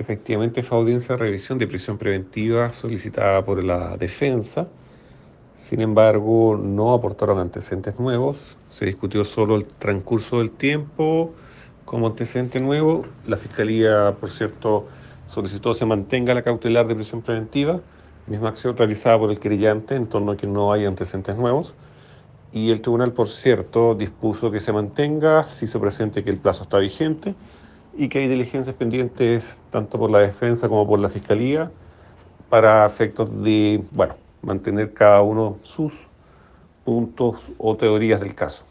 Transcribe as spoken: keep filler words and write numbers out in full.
Efectivamente fue audiencia de revisión de prisión preventiva solicitada por la defensa. Sin embargo, no aportaron antecedentes nuevos. Se discutió solo el transcurso del tiempo como antecedente nuevo. La Fiscalía, por cierto, solicitó se mantenga la cautelar de prisión preventiva, misma acción realizada por el querellante en torno a que no hay antecedentes nuevos. Y el tribunal, por cierto, dispuso que se mantenga, se hizo presente que el plazo está vigente y que hay diligencias pendientes tanto por la defensa como por la fiscalía para efectos de, bueno, mantener cada uno sus puntos o teorías del caso.